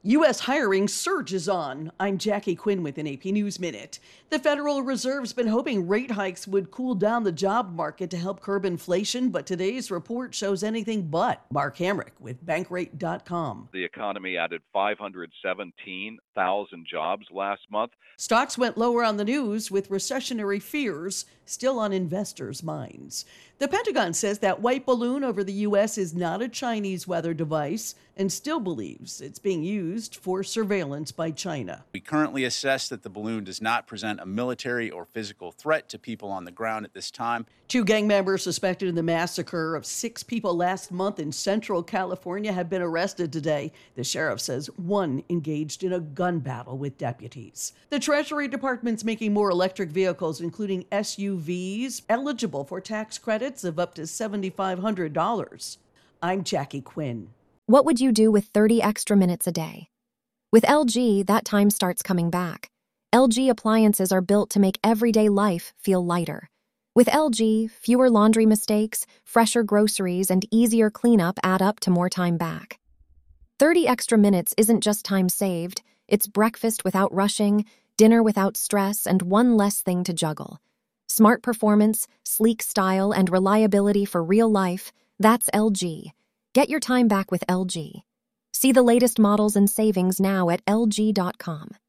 U.S. hiring surges on. I'm Jackie Quinn with an AP News Minute. The Federal Reserve's been hoping rate hikes would cool down the job market to help curb inflation, but today's report shows anything but. Mark Hamrick with Bankrate.com. The economy added 517,000 jobs last month. Stocks went lower on the news with recessionary fears still on investors' minds. The Pentagon says that white balloon over the U.S. is not a Chinese weather device and still believes it's being used for surveillance by China. We currently assess that the balloon does not present a military or physical threat to people on the ground at this time. 2 gang members suspected in the massacre of 6 people last month in Central California have been arrested today. The sheriff says one engaged in a gun battle with deputies. The Treasury Department's making more electric vehicles, including SUVs, eligible for tax credits of up to $7,500. I'm Jackie Quinn. What would you do with 30 extra minutes a day? With LG, that time starts coming back. LG appliances are built to make everyday life feel lighter. With LG, fewer laundry mistakes, fresher groceries, and easier cleanup add up to more time back. 30 extra minutes isn't just time saved, it's breakfast without rushing, dinner without stress, and one less thing to juggle. Smart performance, sleek style, and reliability for real life, that's LG. Get your time back with LG. See the latest models and savings now at LG.com.